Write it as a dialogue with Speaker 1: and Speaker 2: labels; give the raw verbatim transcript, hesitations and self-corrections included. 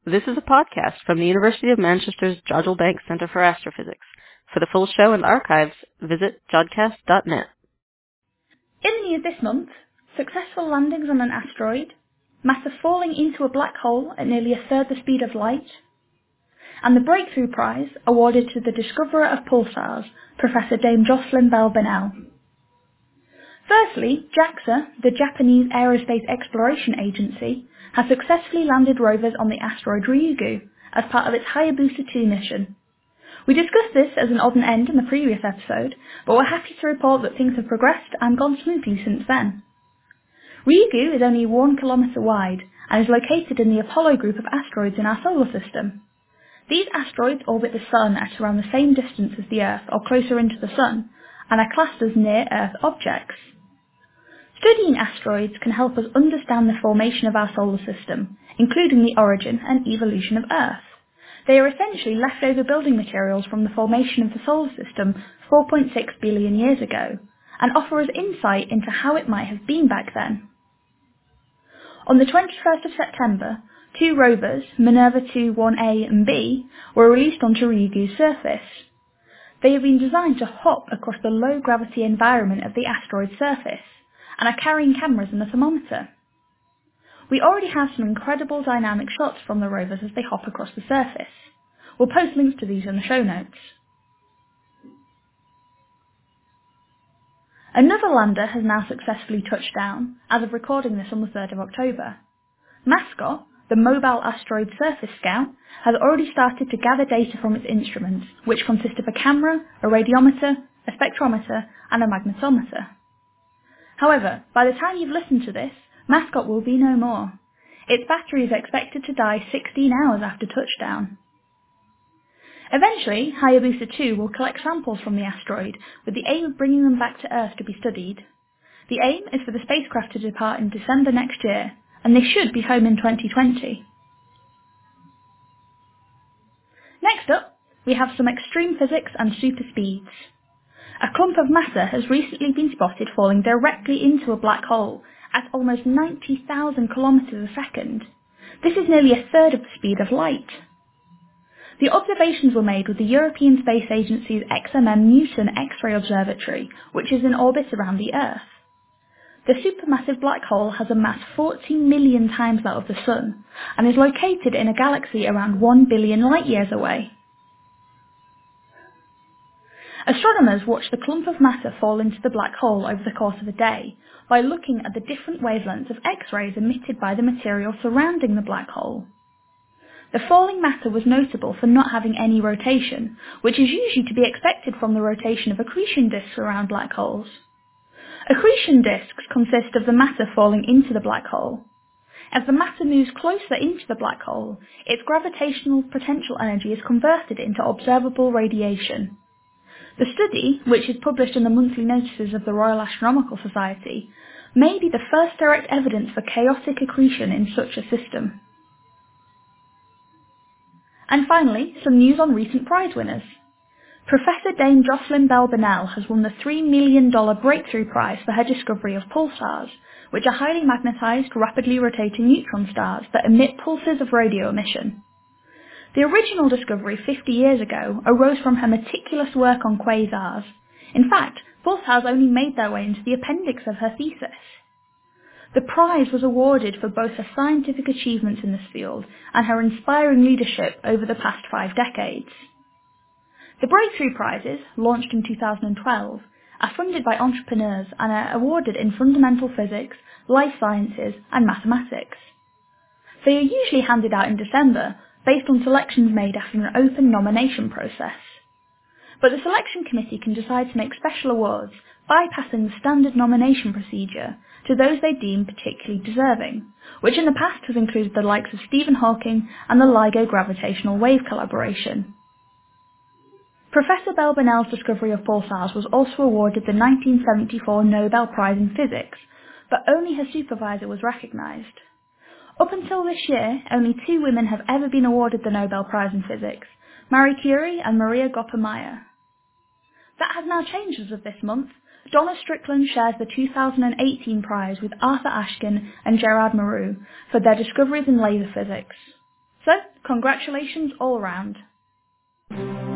Speaker 1: This is a podcast from the University of Manchester's Jodrell Bank Centre for Astrophysics. For the full show and archives, visit jodcast dot net.
Speaker 2: In the news this month, successful landings on an asteroid, matter falling into a black hole at nearly a third the speed of light, and the Breakthrough Prize awarded to the discoverer of pulsars, Professor Dame Jocelyn Bell Burnell. Firstly, JAXA, the Japanese Aerospace Exploration Agency, has successfully landed rovers on the asteroid Ryugu as part of its Hayabusa two mission. We discussed this as an odd and end in the previous episode, but we're happy to report that things have progressed and gone smoothly since then. Ryugu is only one kilometre wide and is located in the Apollo group of asteroids in our solar system. These asteroids orbit the Sun at around the same distance as the Earth or closer into the Sun, and are classed as near-Earth objects. Studying asteroids can help us understand the formation of our solar system, including the origin and evolution of Earth. They are essentially leftover building materials from the formation of the solar system four point six billion years ago, and offer us insight into how it might have been back then. On the twenty-first of September, two rovers, Minerva two one A and B, were released onto Ryugu's surface. They have been designed to hop across the low-gravity environment of the asteroid's surface, and are carrying cameras and a thermometer. We already have some incredible dynamic shots from the rovers as they hop across the surface. We'll post links to these in the show notes. Another lander has now successfully touched down, as of recording this on the third of October. MASCOT, the Mobile Asteroid Surface Scout, has already started to gather data from its instruments, which consist of a camera, a radiometer, a spectrometer, and a magnetometer. However, by the time you've listened to this, MASCOT will be no more. Its battery is expected to die sixteen hours after touchdown. Eventually, Hayabusa two will collect samples from the asteroid with the aim of bringing them back to Earth to be studied. The aim is for the spacecraft to depart in December next year, and they should be home in twenty twenty. Next up, we have some extreme physics and super speeds. A clump of matter has recently been spotted falling directly into a black hole at almost ninety thousand kilometres a second. This is nearly a third of the speed of light. The observations were made with the European Space Agency's X M M Newton X-ray Observatory, which is in orbit around the Earth. The supermassive black hole has a mass fourteen million times that of the Sun, and is located in a galaxy around one billion light-years away. Astronomers watch the clump of matter fall into the black hole over the course of a day by looking at the different wavelengths of X-rays emitted by the material surrounding the black hole. The falling matter was notable for not having any rotation, which is usually to be expected from the rotation of accretion disks around black holes. Accretion disks consist of the matter falling into the black hole. As the matter moves closer into the black hole, its gravitational potential energy is converted into observable radiation. The study, which is published in the monthly notices of the Royal Astronomical Society, may be the first direct evidence for chaotic accretion in such a system. And finally, some news on recent prize winners. Professor Dame Jocelyn Bell Burnell has won the three million dollars Breakthrough Prize for her discovery of pulsars, which are highly magnetised, rapidly rotating neutron stars that emit pulses of radio emission. The original discovery fifty years ago arose from her meticulous work on quasars. In fact, pulsars only made their way into the appendix of her thesis. The prize was awarded for both her scientific achievements in this field and her inspiring leadership over the past five decades. The Breakthrough Prizes, launched in two thousand twelve, are funded by entrepreneurs and are awarded in fundamental physics, life sciences, and mathematics. They are usually handed out in December, based on selections made after an open nomination process. But the selection committee can decide to make special awards, bypassing the standard nomination procedure, to those they deem particularly deserving, which in the past has included the likes of Stephen Hawking and the LIGO gravitational wave collaboration. Professor Bell Burnell's discovery of pulsars was also awarded the nineteen seventy-four Nobel Prize in Physics, but only her supervisor was recognised. Up until this year, only two women have ever been awarded the Nobel Prize in Physics, Marie Curie and Maria Gopper-Mayer. That has now changed as of this month. Donna Strickland shares the two thousand eighteen prize with Arthur Ashkin and Gerard Mourou for their discoveries in laser physics. So, congratulations all round.